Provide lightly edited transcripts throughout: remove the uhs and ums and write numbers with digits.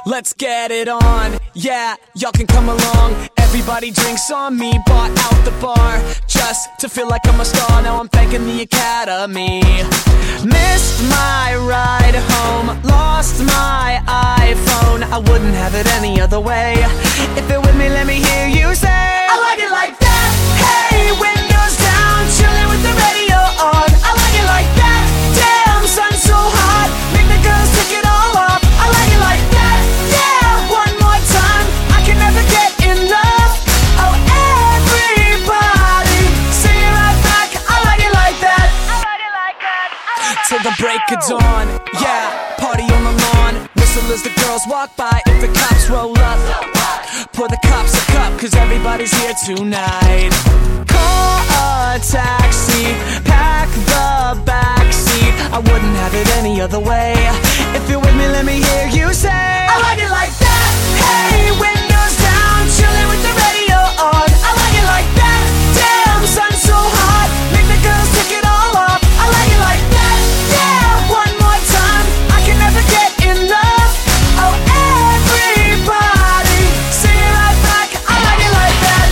let's get it on. Yeah, y'all can come along. Everybody drinks on me, bought out the bar just to feel like I'm a star. Now I'm thanking the Academy. Missed my ride home, lost my iPhone. I wouldn't have it any other way. If you're with me, let me hear you say, I like it like that. Hey, windows down, chilling with the radio on. I like it like that. Damn, sun so hot, make the girls take it all off. I like it like that. Yeah, one more time, I can never get enough. Oh, everybody, sing it right back. I like it like that. I like it like that. Till the break of dawn, yeah, party on the lawn. Whistle as the girls walk by. If the cops roll up, pour the cops a cup, cause everybody's here tonight. Call a taxi, pack the backseat. I wouldn't have it any other way. If you're with me, let me hear you say, I like it like that. Hey, windows down, chilling with the radio on. I like it like that. Damn, sun so hot, make the girls take it all off. I like it like that. Yeah, one more time, I can never get enough. Oh, everybody, sing it right back. I like it like that.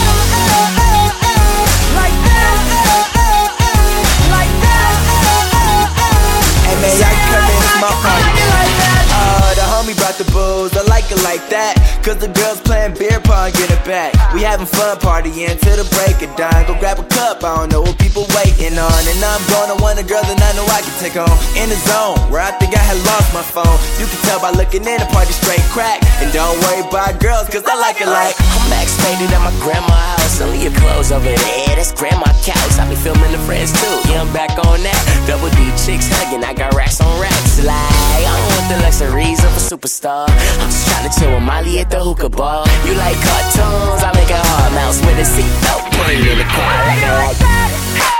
Like that. Like that. Hey man, y'all come in, it's my party. I like it like that. The homie brought the booze, I like it like that. Cause the girls playing beer pong, get it back. We having fun partying till the break of dawn. Go grab a cup, I don't know what people waiting on. And I'm gonna want a girl that I know I can take home. In the zone, where I think I had lost my phone. You can tell by looking in, the party straight crack. And don't worry about girls, cause I like it like, I'm back faded at my grandma's house. Only your clothes over there, that's grandma couch. I be filming the friends too, yeah, I'm back on that. Double D chicks hugging, I got racks on racks. Like, I don't want the luxuries of a superstar. I'm just trying to chill with Molly at the hookah bar. You like cartoons, I make a hard mouse with a seatbelt. Put it in the car, I like it like that.